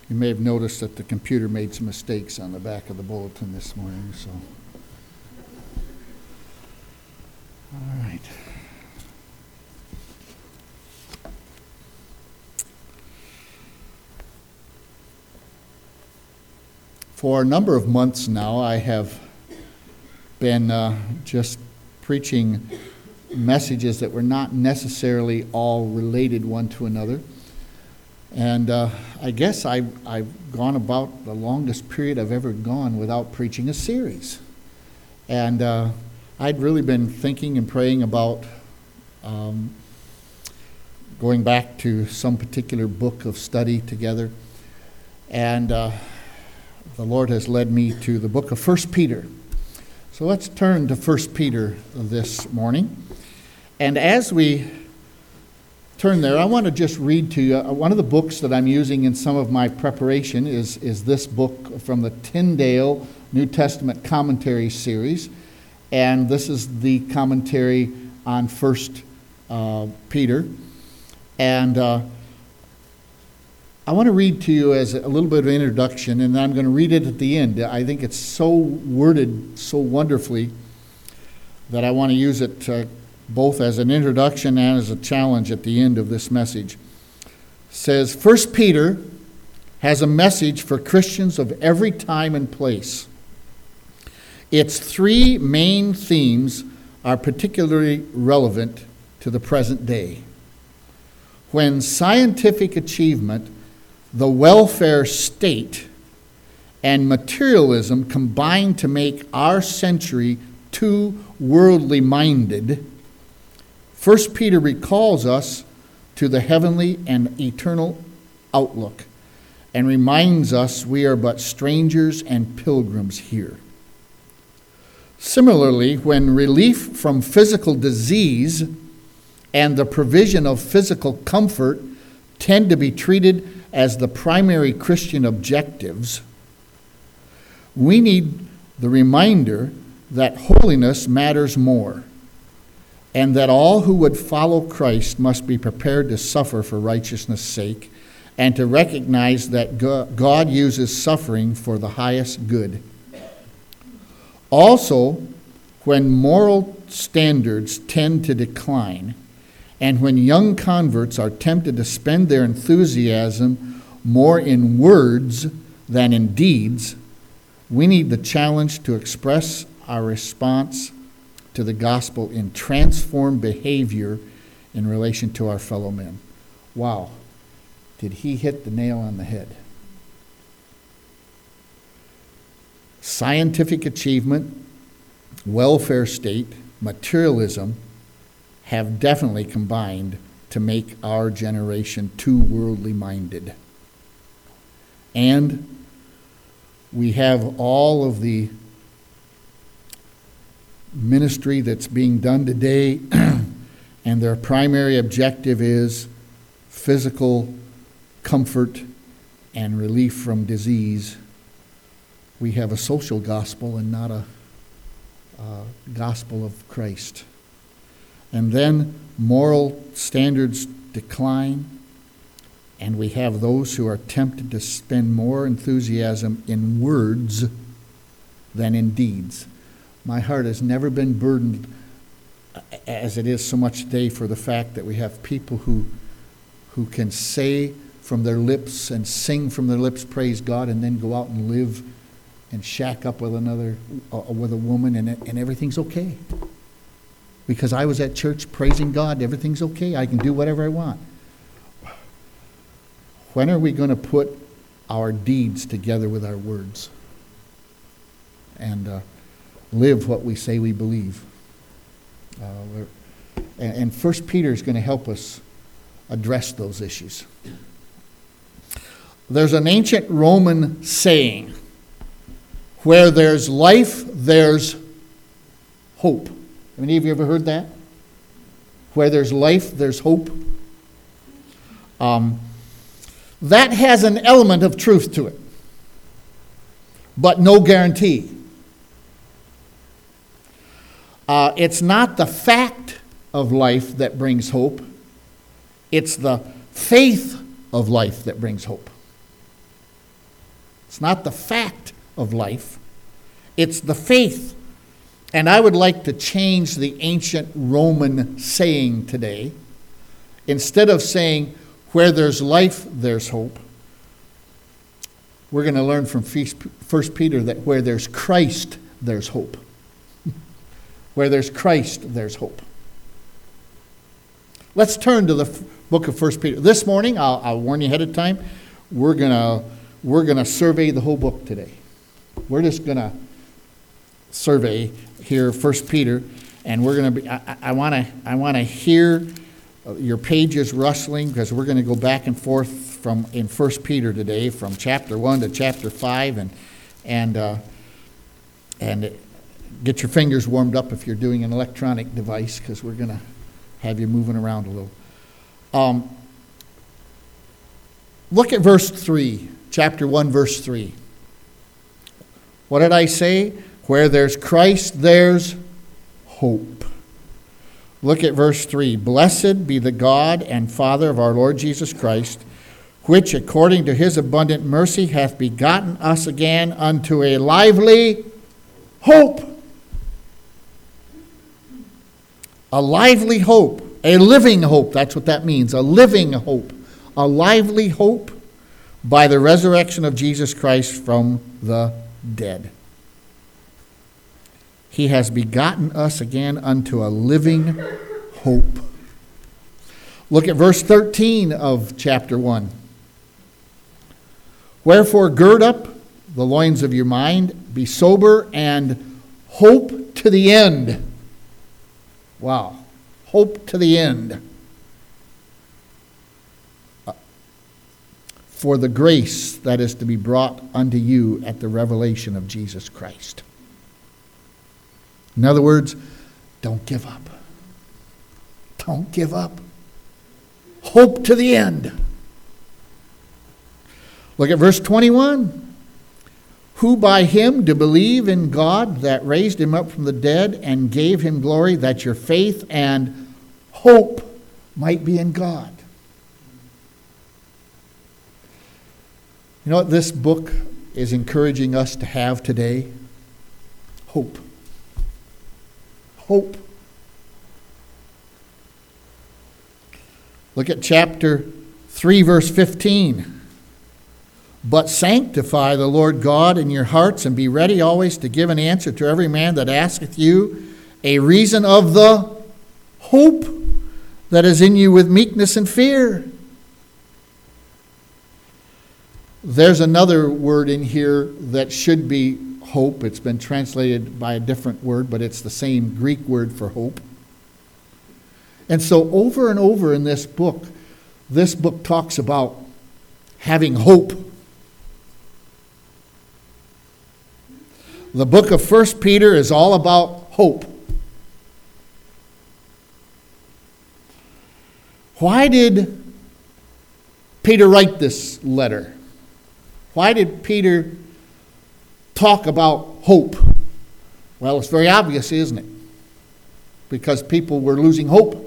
You may have noticed that the computer made some mistakes on the back of the bulletin this morning, so. All right. For a number of months now, I have been just preaching messages that were not necessarily all related one to another. And I guess I've gone about the longest period I've ever gone without preaching a series. And I'd really been thinking and praying about going back to some particular book of study together. And the Lord has led me to the book of 1 Peter. So let's turn to 1 Peter this morning. And as we turn there, I want to just read to you one of the books that I'm using in some of my preparation is this book from the Tyndale New Testament Commentary Series. And this is the commentary on 1 Peter. And I want to read to you as a little bit of an introduction, and I'm going to read it at the end. I think it's so worded so wonderfully that I want to use it both as an introduction and as a challenge at the end of this message. It says, 1 Peter has a message for Christians of every time and place. Its three main themes are particularly relevant to the present day. When scientific achievement, the welfare state, and materialism combine to make our century too worldly minded, 1 Peter recalls us to the heavenly and eternal outlook and reminds us we are but strangers and pilgrims here. Similarly, when relief from physical disease and the provision of physical comfort tend to be treated as the primary Christian objectives, we need the reminder that holiness matters more, and that all who would follow Christ must be prepared to suffer for righteousness' sake, and to recognize that God uses suffering for the highest good. Also, when moral standards tend to decline, and when young converts are tempted to spend their enthusiasm more in words than in deeds, we need the challenge to express our response to the gospel in transformed behavior in relation to our fellow men. Wow, did he hit the nail on the head? Scientific achievement, welfare state, materialism have definitely combined to make our generation too worldly minded. And we have all of the ministry that's being done today, and their primary objective is physical comfort and relief from disease. We have a social gospel and not a gospel of Christ. And then moral standards decline, and we have those who are tempted to spend more enthusiasm in words than in deeds. My heart has never been burdened as it is so much today for the fact that we have people who can say from their lips and sing from their lips, praise God, and then go out and live and shack up with with a woman, and everything's okay. Because I was at church praising God, everything's okay, I can do whatever I want. When are we going to put our deeds together with our words and live what we say we believe? And 1 Peter is going to help us address those issues. There's an ancient Roman saying, where there's life, there's hope. Have any of you ever heard that? Where there's life, there's hope. That has an element of truth to it, but no guarantee. It's not the fact of life that brings hope. It's the faith of life that brings hope. It's not the fact of life. It's the faith. And I would like to change the ancient Roman saying today. Instead of saying, where there's life, there's hope, we're going to learn from 1 Peter that where there's Christ, there's hope. Where there's Christ, there's hope. Let's turn to the book of 1 Peter. This morning, I'll warn you ahead of time, we're gonna survey the whole book today. We're just going to survey here 1 Peter, and we're going to be. I want to hear your pages rustling, because we're going to go back and forth in 1 Peter today, from chapter 1 to chapter 5, and get your fingers warmed up if you're doing an electronic device, because we're going to have you moving around a little. Look at verse 3, chapter 1, verse 3. What did I say? Where there's Christ, there's hope. Look at verse 3. Blessed be the God and Father of our Lord Jesus Christ, which according to his abundant mercy hath begotten us again unto a lively hope. A lively hope. A living hope. That's what that means. A living hope. A lively hope by the resurrection of Jesus Christ from the dead. He has begotten us again unto a living hope. Look at verse 13 of chapter 1. Wherefore gird up the loins of your mind, be sober, and hope to the end. Wow. Hope to the end. For the grace that is to be brought unto you at the revelation of Jesus Christ. In other words, don't give up. Don't give up. Hope to the end. Look at verse 21. Who by him do believe in God that raised him up from the dead and gave him glory, that your faith and hope might be in God. You know what this book is encouraging us to have today? Hope. Hope. Look at chapter 3, verse 15. But sanctify the Lord God in your hearts, and be ready always to give an answer to every man that asketh you a reason of the hope that is in you with meekness and fear. There's another word in here that should be hope. It's been translated by a different word, but it's the same Greek word for hope. And so over and over in this book talks about having hope. The book of 1 Peter is all about hope. Why did Peter write this letter? Why did Peter talk about hope? Well, it's very obvious, isn't it? Because people were losing hope.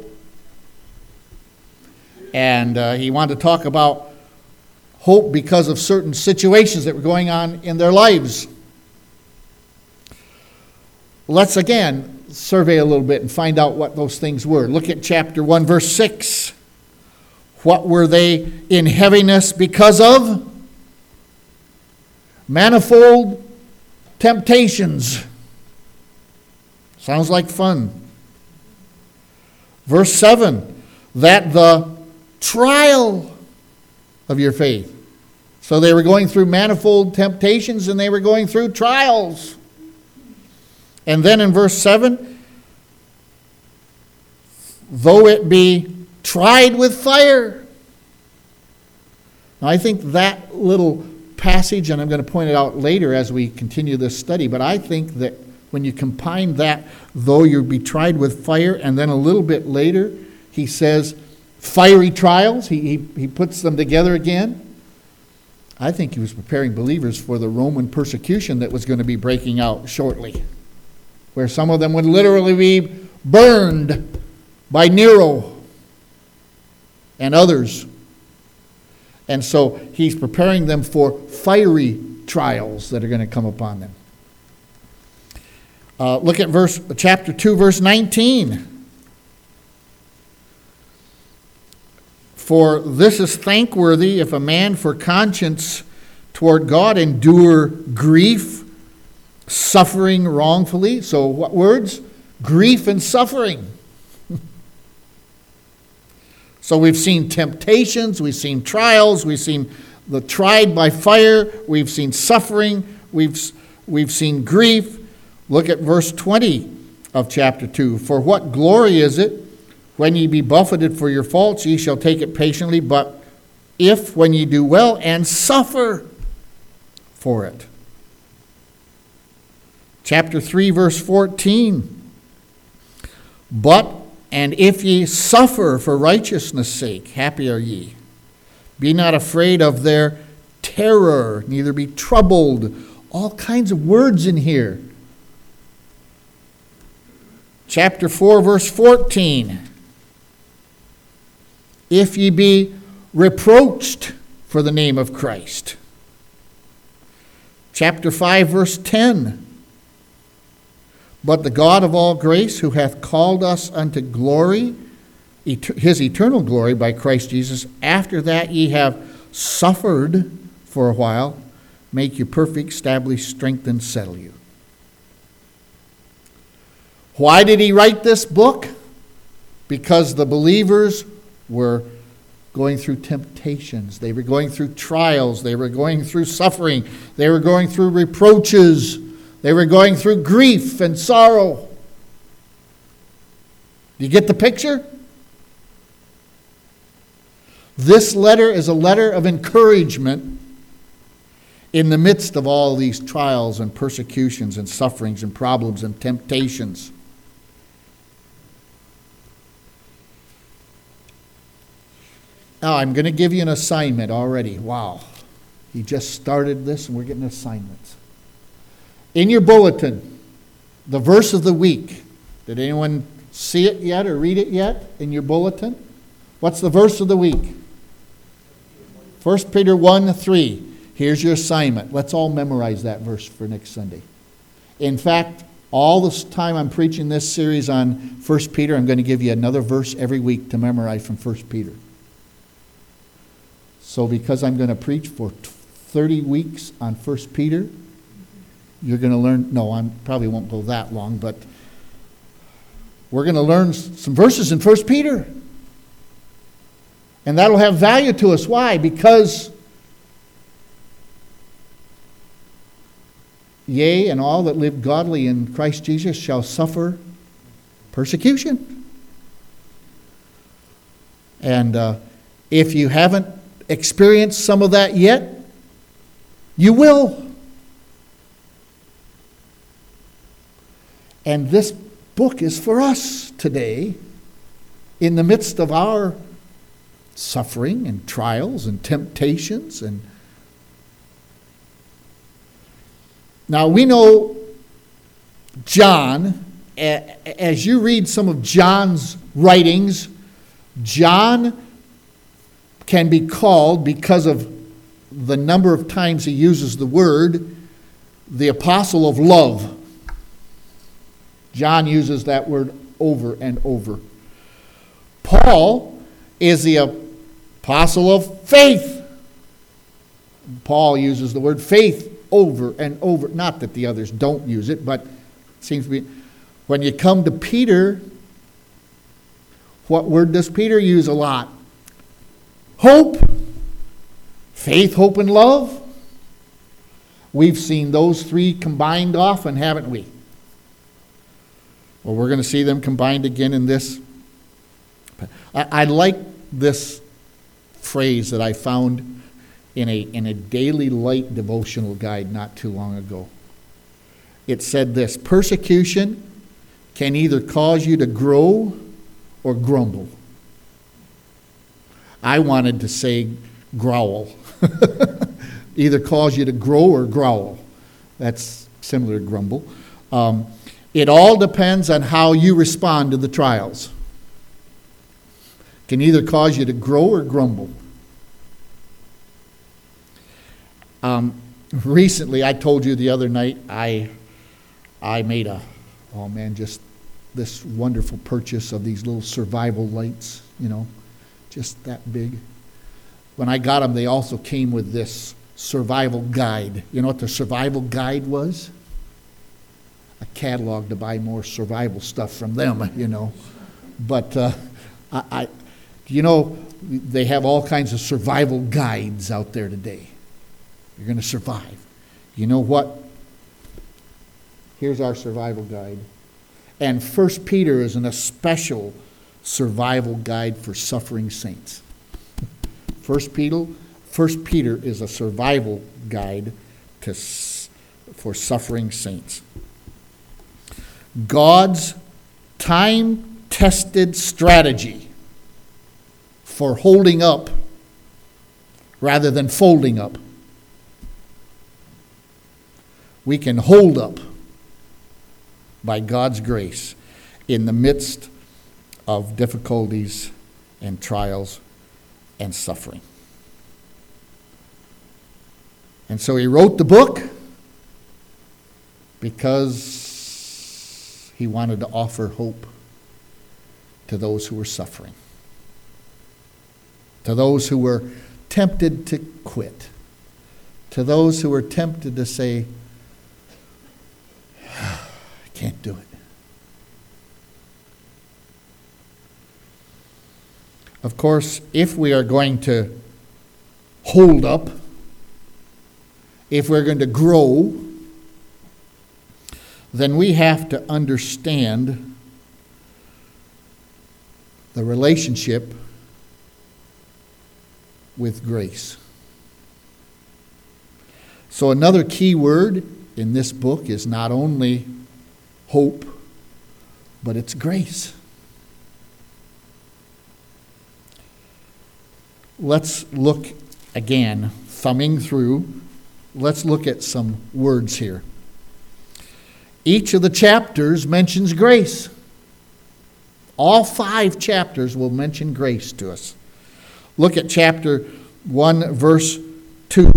And he wanted to talk about hope because of certain situations that were going on in their lives. Let's again survey a little bit and find out what those things were. Look at chapter 1, verse 6. What were they in heaviness because of? Manifold temptations. Sounds like fun. Verse 7. That the trial of your faith. So they were going through manifold temptations and they were going through trials. And then in verse 7, though it be tried with fire. Now I think that little passage, and I'm going to point it out later as we continue this study, but I think that when you combine that, though you be tried with fire, and then a little bit later, he says, fiery trials, he puts them together again. I think he was preparing believers for the Roman persecution that was going to be breaking out shortly, where some of them would literally be burned by Nero and others. And so he's preparing them for fiery trials that are going to come upon them. Look at chapter 2, verse 19. For this is thankworthy if a man for conscience toward God endure grief, suffering wrongfully. So what words? Grief and suffering. So we've seen temptations, we've seen trials, we've seen the tried by fire, we've seen suffering, we've seen grief. Look at verse 20 of chapter 2. For what glory is it when ye be buffeted for your faults, ye shall take it patiently, but if when ye do well and suffer for it. Chapter 3, verse 14. But, and if ye suffer for righteousness' sake, happy are ye. Be not afraid of their terror, neither be troubled. All kinds of words in here. Chapter 4, verse 14. If ye be reproached for the name of Christ. Chapter 5, verse 10. But the God of all grace, who hath called us unto glory, his eternal glory by Christ Jesus, after that ye have suffered for a while, make you perfect, establish, strengthen, settle you. Why did he write this book? Because the believers were going through temptations. They were going through trials. They were going through suffering. They were going through reproaches. They were going through grief and sorrow. Do you get the picture? This letter is a letter of encouragement in the midst of all these trials and persecutions and sufferings and problems and temptations. Now, I'm going to give you an assignment already. Wow. He just started this and we're getting assignments. In your bulletin, the verse of the week. Did anyone see it yet or read it yet in your bulletin? What's the verse of the week? 1 Peter 1:3. Here's your assignment. Let's all memorize that verse for next Sunday. In fact, all this time I'm preaching this series on 1 Peter, I'm going to give you another verse every week to memorize from 1 Peter. So because I'm going to preach for 30 weeks on 1 Peter, you're going to learn, no, I probably won't go that long, but we're going to learn some verses in 1 Peter. And that'll have value to us. Why? Because, yea, and all that live godly in Christ Jesus shall suffer persecution. And if you haven't experienced some of that yet, you will. And this book is for us today in the midst of our suffering and trials and temptations. And now we know John, as you read some of John's writings, John can be called, because of the number of times he uses the word, the apostle of love. John uses that word over and over. Paul is the apostle of faith. Paul uses the word faith over and over. Not that the others don't use it, but it seems to be. When you come to Peter, what word does Peter use a lot? Hope. Faith, hope, and love. We've seen those three combined often, haven't we? Well, we're going to see them combined again in this. I like this phrase that I found in a daily light devotional guide not too long ago. It said this: persecution can either cause you to grow or grumble. I wanted to say growl. Either cause you to grow or growl. That's similar to grumble. It all depends on how you respond to the trials. Can either cause you to grow or grumble. Recently, I told you the other night, I made just this wonderful purchase of these little survival lights, just that big. When I got them, they also came with this survival guide. You know what the survival guide was? A catalog to buy more survival stuff from them, But they have all kinds of survival guides out there today. You're going to survive. You know what? Here's our survival guide. And 1 Peter is a special survival guide for suffering saints. 1 Peter is a survival guide for suffering saints. God's time-tested strategy for holding up rather than folding up. We can hold up by God's grace in the midst of difficulties and trials and suffering. And so he wrote the book because he wanted to offer hope to those who were suffering, to those who were tempted to quit, to those who were tempted to say, I can't do it. Of course, if we are going to hold up, if we're going to grow, then we have to understand the relationship with grace. So another key word in this book is not only hope, but it's grace. Let's look again, thumbing through. Let's look at some words here. Each of the chapters mentions grace. All 5 chapters will mention grace to us. Look at chapter 1, verse 2.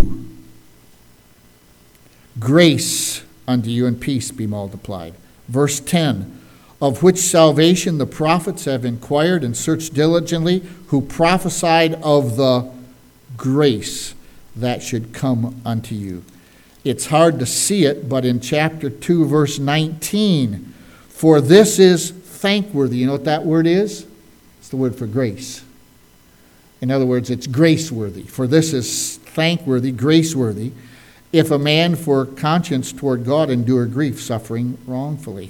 Grace unto you and peace be multiplied. Verse 10. Of which salvation the prophets have inquired and searched diligently, who prophesied of the grace that should come unto you. It's hard to see it, but in chapter 2, verse 19, for this is thankworthy. You know what that word is? It's the word for grace. In other words, it's graceworthy. For this is thankworthy, graceworthy, if a man for conscience toward God endure grief, suffering wrongfully.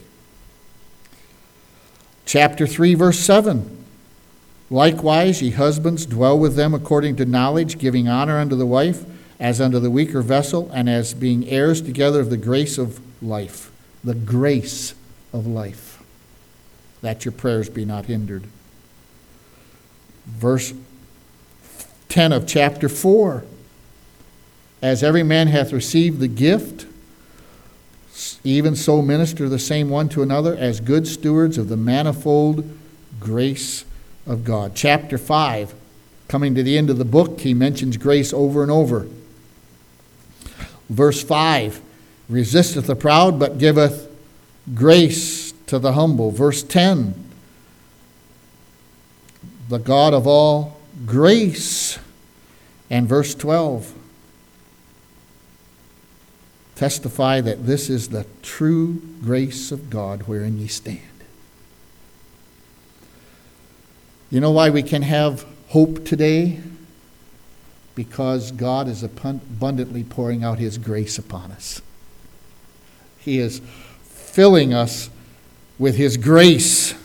Chapter 3, verse 7. Likewise, ye husbands, dwell with them according to knowledge, giving honor unto the wife, as unto the weaker vessel, and as being heirs together of the grace of life. The grace of life. That your prayers be not hindered. Verse 10 of chapter 4. As every man hath received the gift, even so minister the same one to another as good stewards of the manifold grace of God. Chapter 5, coming to the end of the book, he mentions grace over and over. Verse 5, resisteth the proud, but giveth grace to the humble. Verse 10, the God of all grace. And verse 12, testify that this is the true grace of God wherein ye stand. You know why we can have hope today? Because God is abundantly pouring out His grace upon us. He is filling us with His grace.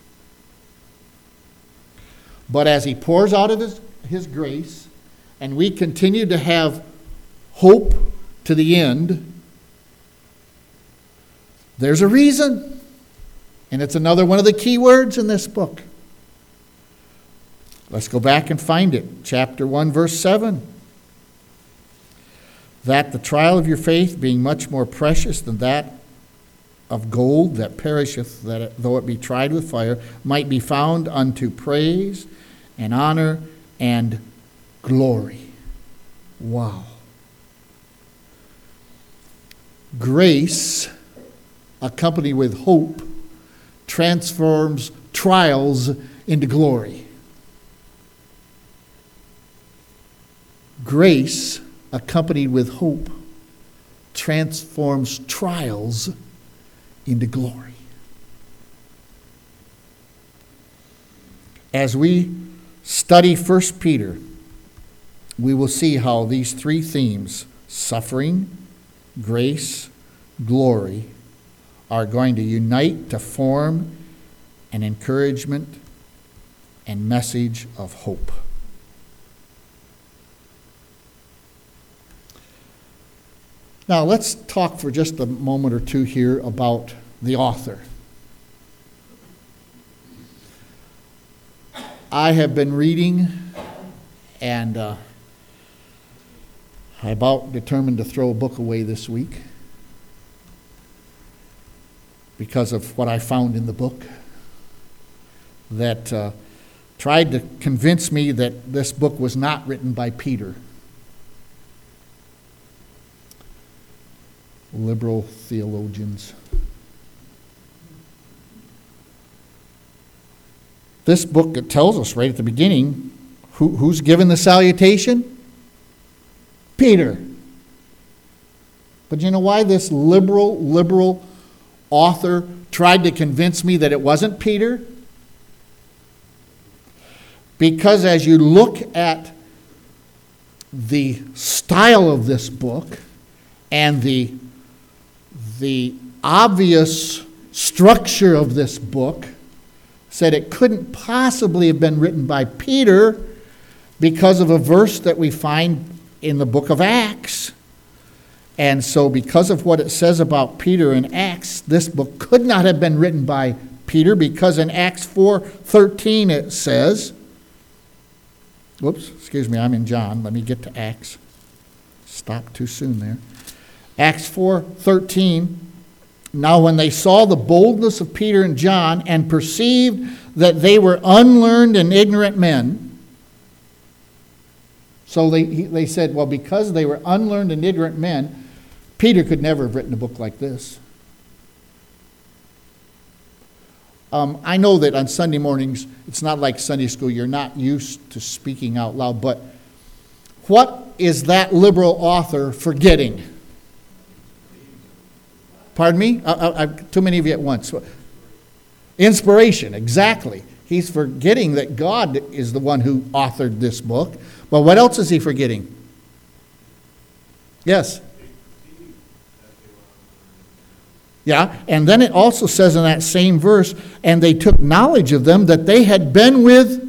But as He pours out of His grace, and we continue to have hope to the end, there's a reason. And it's another one of the key words in this book. Let's go back and find it. Chapter 1, verse 7. That the trial of your faith, being much more precious than that of gold that perisheth, that though it be tried with fire, might be found unto praise and honor and glory. Wow. Grace, accompanied with hope, transforms trials into glory. Grace, accompanied with hope, transforms trials into glory. As we study 1 Peter, we will see how these three themes, suffering, grace, glory, are going to unite to form an encouragement and message of hope. Now, let's talk for just a moment or two here about the author. I have been reading, and I about determined to throw a book away this week because of what I found in the book that tried to convince me that this book was not written by Peter. Liberal theologians. This book, it tells us right at the beginning who's given the salutation? Peter. But you know why this liberal author tried to convince me that it wasn't Peter? Because as you look at the style of this book and the obvious structure of this book, said it couldn't possibly have been written by Peter because of a verse that we find in the book of Acts. And so because of what it says about Peter in Acts, this book could not have been written by Peter, because in Acts 4:13 it says, I'm in John. Let me get to Acts. Stop too soon there. Acts 4:13, now when they saw the boldness of Peter and John and perceived that they were unlearned and ignorant men, so they said, well, because they were unlearned and ignorant men, Peter could never have written a book like this. I know that on Sunday mornings, it's not like Sunday school, you're not used to speaking out loud, but what is that liberal author forgetting? Pardon me? Too many of you at once. Inspiration, exactly. He's forgetting that God is the one who authored this book. But what else is he forgetting? Yes? Yeah, and then it also says in that same verse, and they took knowledge of them that they had been with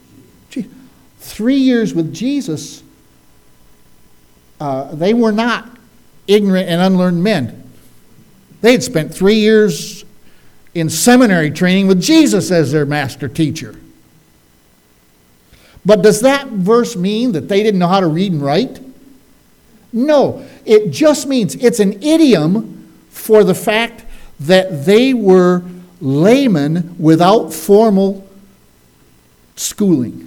3 years with Jesus. They were not ignorant and unlearned men. They had spent 3 years in seminary training with Jesus as their master teacher. But does that verse mean that they didn't know how to read and write? No, it just means it's an idiom for the fact that they were laymen without formal schooling.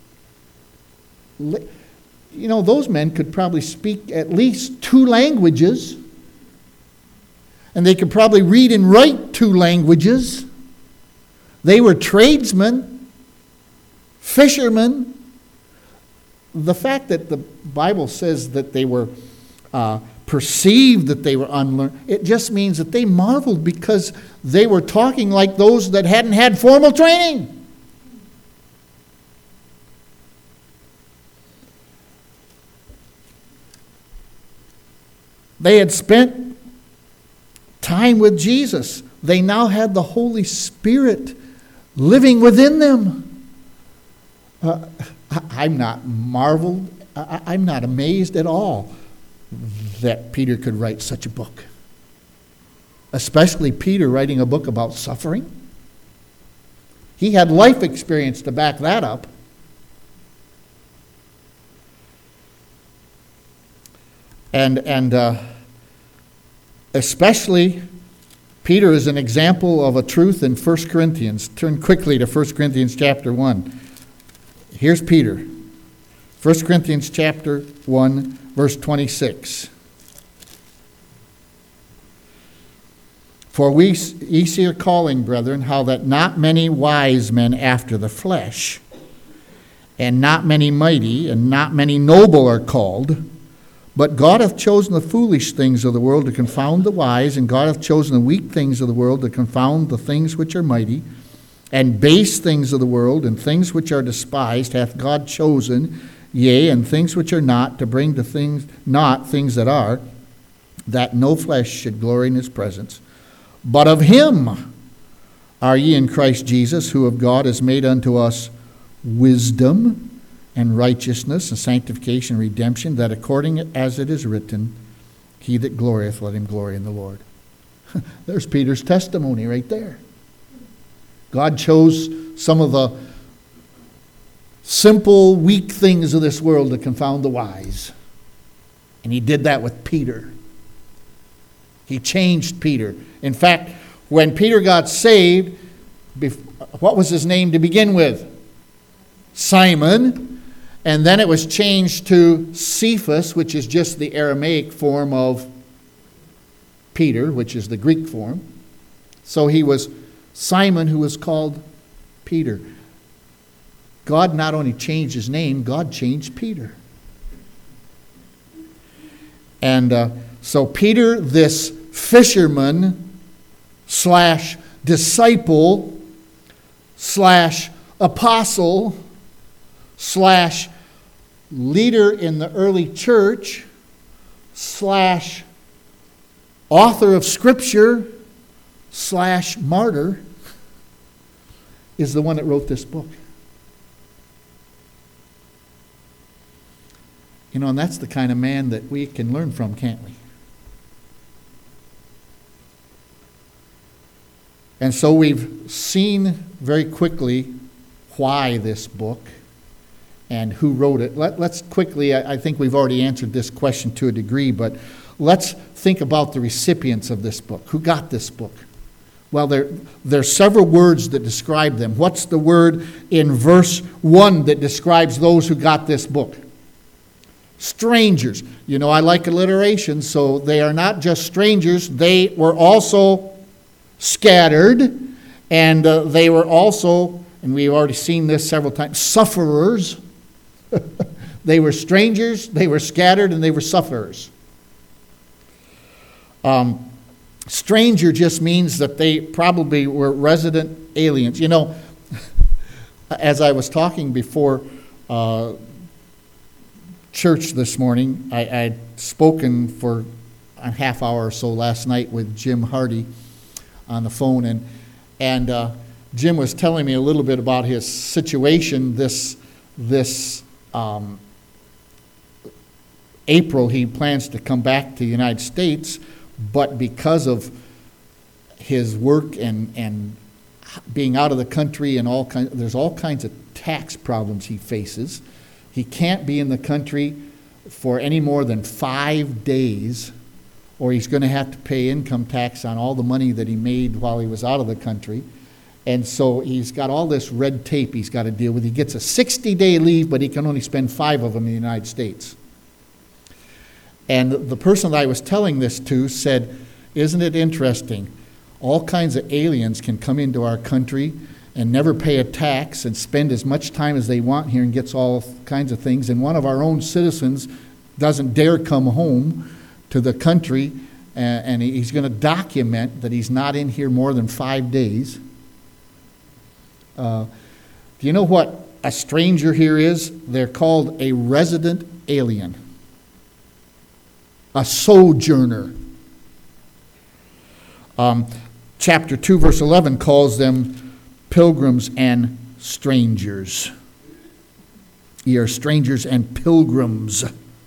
You know, those men could probably speak at least 2 languages. And they could probably read and write 2 languages. They were tradesmen, fishermen. The fact that the Bible says that they were perceived that they were unlearned, it just means that they marveled because they were talking like those that hadn't had formal training. They had spent time with Jesus. They now had the Holy Spirit living within them. I'm not marveled. I'm not amazed at all that Peter could write such a book. Especially Peter writing a book about suffering. He had life experience to back that up. And especially Peter is an example of a truth in 1 Corinthians. Turn quickly to 1 Corinthians chapter 1. Here's Peter. 1 Corinthians chapter 1, verse 26. For ye see your calling, brethren, how that not many wise men after the flesh, and not many mighty, and not many noble are called. But God hath chosen the foolish things of the world to confound the wise, and God hath chosen the weak things of the world to confound the things which are mighty, and base things of the world, and things which are despised hath God chosen, yea, and things which are not, to bring to things not things that are, that no flesh should glory in his presence. But of him are ye in Christ Jesus, who of God is made unto us wisdom and righteousness and sanctification and redemption, that according as it is written, he that glorieth, let him glory in the Lord. There's Peter's testimony right there. God chose some of the simple, weak things of this world to confound the wise. And he did that with Peter. He changed Peter. In fact, when Peter got saved, what was his name to begin with? Simon. And then it was changed to Cephas, which is just the Aramaic form of Peter, which is the Greek form. So he was Simon, who was called Peter. God not only changed his name, God changed Peter. And so Peter, this fisherman slash disciple slash apostle slash leader in the early church slash author of scripture slash martyr, is the one that wrote this book. You know, and that's the kind of man that we can learn from, can't we? And so we've seen very quickly why this book and who wrote it. Let's quickly, I think we've already answered this question to a degree, but let's think about the recipients of this book. Who got this book? Well, there's several words that describe them. What's the word in verse 1 that describes those who got this book? Strangers. You know, I like alliteration, so they are not just strangers. They were also scattered, and they were also, and we've already seen this several times, sufferers. They were strangers, they were scattered, and they were sufferers. Stranger just means that they probably were resident aliens. You know, as I was talking before church this morning, I'd spoken for a half hour or so last night with Jim Hardy on the phone, and Jim was telling me a little bit about his situation. This April, he plans to come back to the United States, but because of his work and being out of the country and there's all kinds of tax problems he faces. He can't be in the country for any more than 5 days, or he's going to have to pay income tax on all the money that he made while he was out of the country. And so he's got all this red tape he's got to deal with. He gets a 60-day leave, but he can only spend 5 of them in the United States. And the person that I was telling this to said, isn't it interesting? All kinds of aliens can come into our country and never pay a tax and spend as much time as they want here and gets all kinds of things. And one of our own citizens doesn't dare come home to the country, and he's going to document that he's not in here more than 5 days. Do you know what a stranger here is? They're called a resident alien, a sojourner. Chapter 2, verse 11 calls them pilgrims and strangers. Ye are strangers and pilgrims.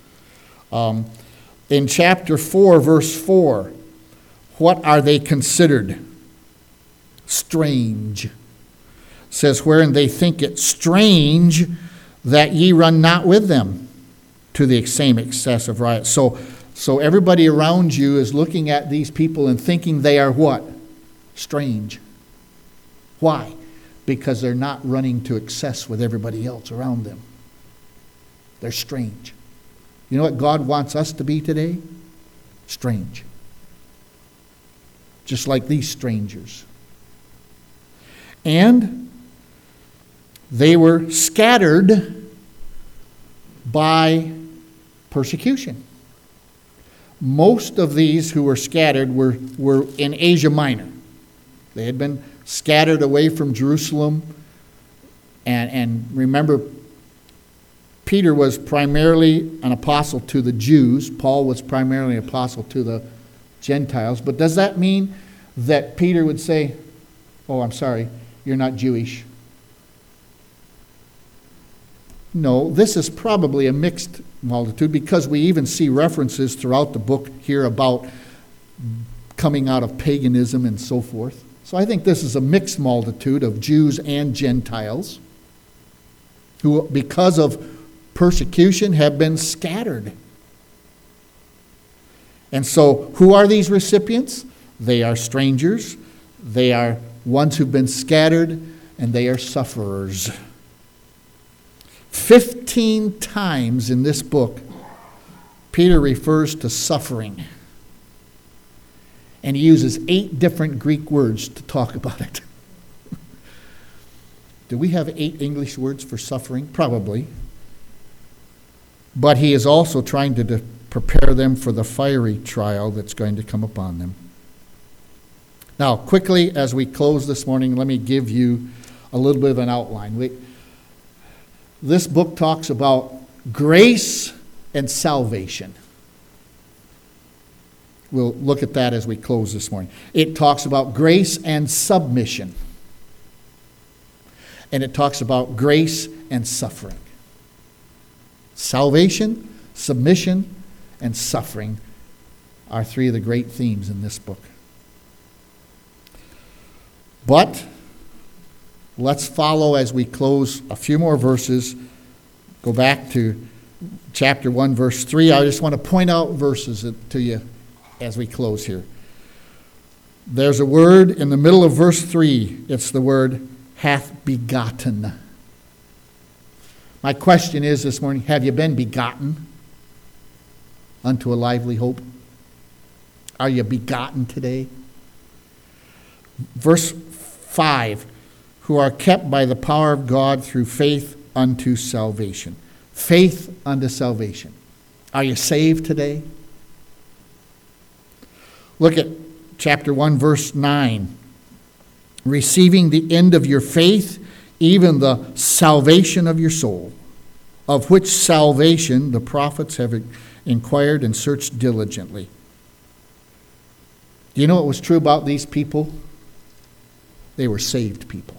In chapter 4, verse 4, what are they considered? Strange. It says, wherein they think it strange that ye run not with them to the same excess of riot. So everybody around you is looking at these people and thinking they are what? Strange. Why? Because they're not running to excess with everybody else around them. They're strange. You know what God wants us to be today? Strange. just like these strangers. And they were scattered by persecution. Most of these who were scattered were in Asia Minor. They had been scattered away from Jerusalem. And remember, Peter was primarily an apostle to the Jews. Paul was primarily an apostle to the Gentiles. But does that mean that Peter would say, "Oh, I'm sorry, you're not Jewish"? No, this is probably a mixed multitude, because we even see references throughout the book here about coming out of paganism and so forth. So I think this is a mixed multitude of Jews and Gentiles who, because of persecution, have been scattered. And so, who are these recipients? They are strangers, they are ones who've been scattered, and they are sufferers. 15 times in this book, Peter refers to suffering. And he uses 8 different Greek words to talk about it. Do we have 8 English words for suffering? Probably. But he is also trying to prepare them for the fiery trial that's going to come upon them. Now, quickly, as we close this morning, let me give you a little bit of an outline. This book talks about grace and salvation. We'll look at that as we close this morning. It talks about grace and submission. And it talks about grace and suffering. Salvation, submission, and suffering are 3 of the great themes in this book. But let's follow as we close a few more verses. Go back to chapter 1, verse 3. I just want to point out verses to you as we close here. There's a word in the middle of verse 3. It's the word hath begotten. My question is this morning, have you been begotten unto a lively hope? Are you begotten today? Verse 5, who are kept by the power of God through faith unto salvation. Faith unto salvation. Are you saved today? Look at chapter 1, verse 9. Receiving the end of your faith, even the salvation of your soul, of which salvation the prophets have inquired and searched diligently. Do you know what was true about these people? They were saved people.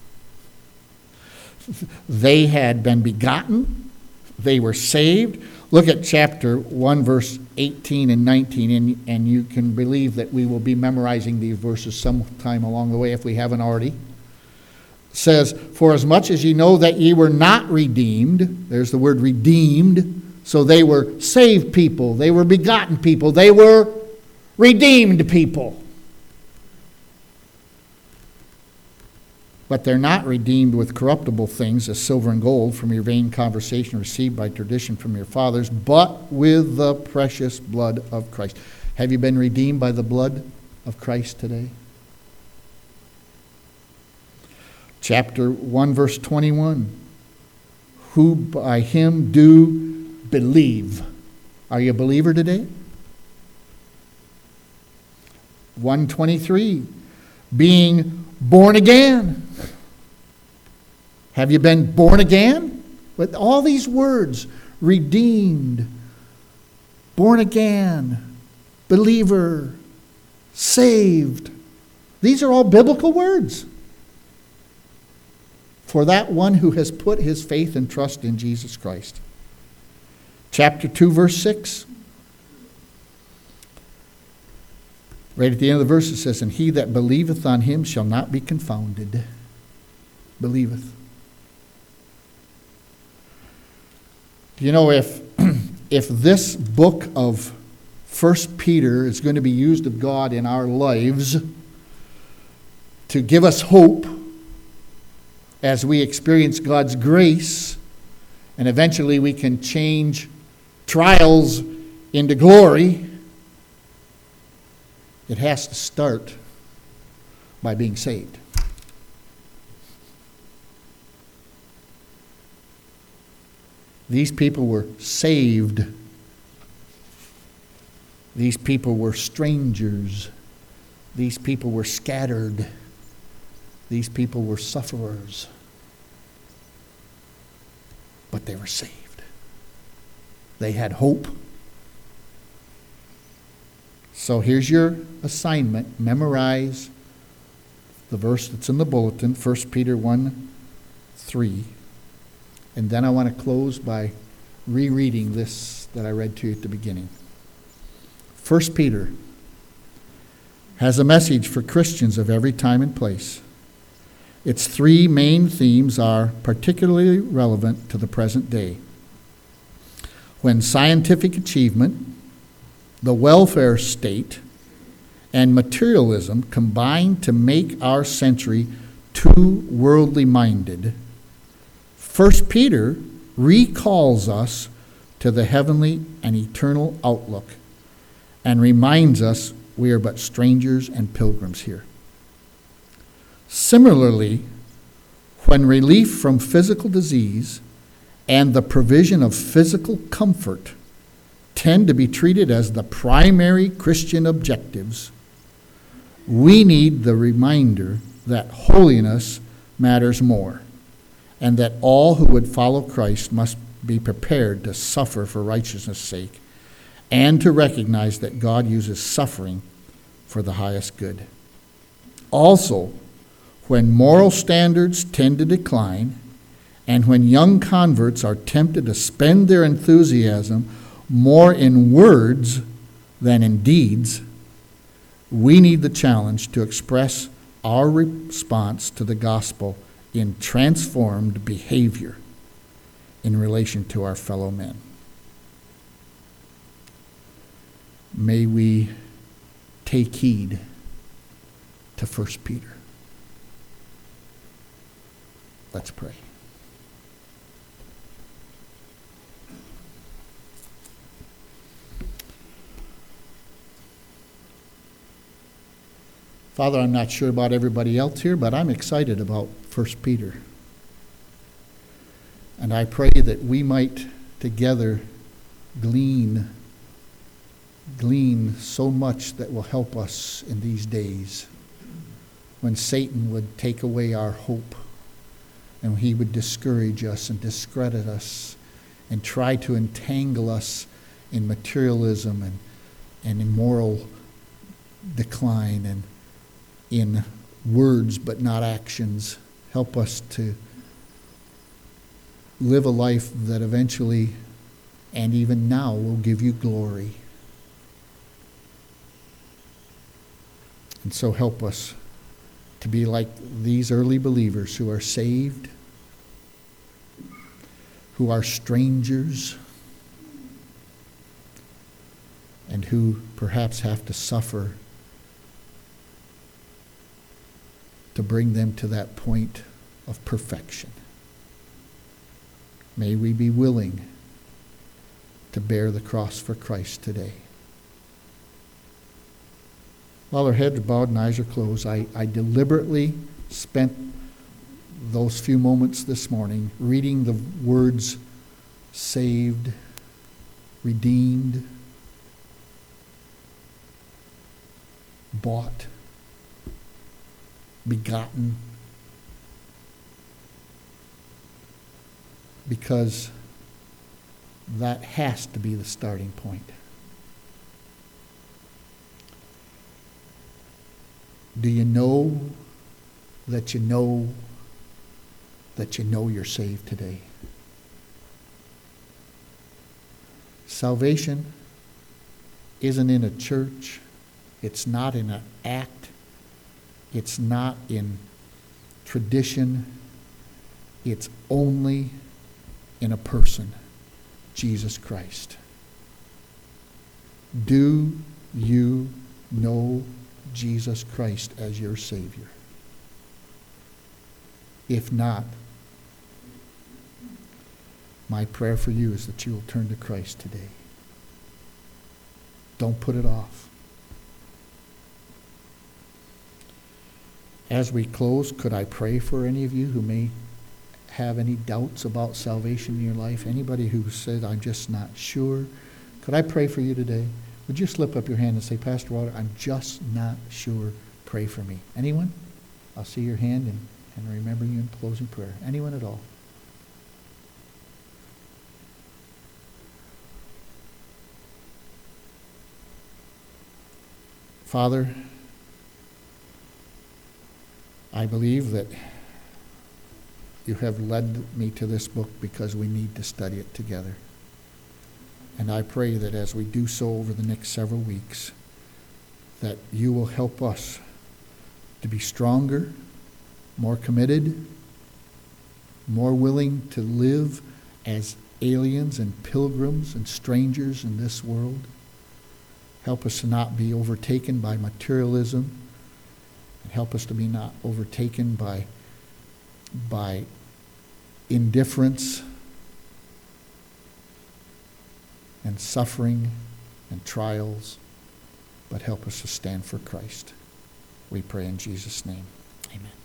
They had been begotten. They were saved. Look at chapter 1, verse 18 and 19, and you can believe that we will be memorizing these verses sometime along the way if we haven't already. It says, for as much as ye know that ye were not redeemed, there's the word redeemed, so they were saved people, they were begotten people, they were redeemed people. But they're not redeemed with corruptible things as silver and gold from your vain conversation received by tradition from your fathers, but with the precious blood of Christ. Have you been redeemed by the blood of Christ today? Chapter 1, verse 21. Who by him do believe. Are you a believer today? 1:23. Being born again. Have you been born again? With all these words, redeemed, born again, believer, saved. These are all biblical words for that one who has put his faith and trust in Jesus Christ. Chapter 2, verse 6. Right at the end of the verse it says, and he that believeth on him shall not be confounded. Believeth. You know, if this book of 1 Peter is going to be used of God in our lives to give us hope as we experience God's grace, and eventually we can change trials into glory, It has to start by being saved. These people were saved. These people were strangers. These people were scattered. These people were sufferers. But they were saved. They had hope. So here's your assignment. Memorize the verse that's in the bulletin, 1 Peter 1:3. And then I want to close by rereading this that I read to you at the beginning. 1 Peter has a message for Christians of every time and place. Its three main themes are particularly relevant to the present day. When scientific achievement, the welfare state, and materialism combine to make our century too worldly minded, 1 Peter recalls us to the heavenly and eternal outlook and reminds us we are but strangers and pilgrims here. Similarly, when relief from physical disease and the provision of physical comfort tend to be treated as the primary Christian objectives, we need the reminder that holiness matters more, and that all who would follow Christ must be prepared to suffer for righteousness' sake, and to recognize that God uses suffering for the highest good. Also, when moral standards tend to decline, and when young converts are tempted to spend their enthusiasm more in words than in deeds, we need the challenge to express our response to the gospel in transformed behavior in relation to our fellow men. May we take heed to 1 Peter. Let's pray. Father, I'm not sure about everybody else here, but I'm excited about 1 Peter. And I pray that we might together glean so much that will help us in these days when Satan would take away our hope and he would discourage us and discredit us and try to entangle us in materialism and in moral decline and in words but not actions. Help us to live a life that eventually and even now will give you glory. And so help us to be like these early believers who are saved, who are strangers, and who perhaps have to suffer to bring them to that point of perfection. May we be willing to bear the cross for Christ today. While our heads are bowed and eyes are closed, I deliberately spent those few moments this morning reading the words saved, redeemed, bought, begotten, because that has to be the starting point. Do you know that you know that you know you're saved today? Salvation isn't in a church. It's not in an act. It's not in tradition. It's only in a person, Jesus Christ. Do you know Jesus Christ as your Savior? If not, my prayer for you is that you will turn to Christ today. Don't put it off. As we close, could I pray for any of you who may have any doubts about salvation in your life? Anybody who said, I'm just not sure? Could I pray for you today? Would you slip up your hand and say, Pastor Walter, I'm just not sure. Pray for me. Anyone? I'll see your hand and remember you in closing prayer. Anyone at all? Father, I believe that you have led me to this book because we need to study it together. And I pray that as we do so over the next several weeks, that you will help us to be stronger, more committed, more willing to live as aliens and pilgrims and strangers in this world. Help us to not be overtaken by materialism, and help us to be not overtaken by indifference and suffering and trials, but help us to stand for Christ. We pray in Jesus' name. Amen.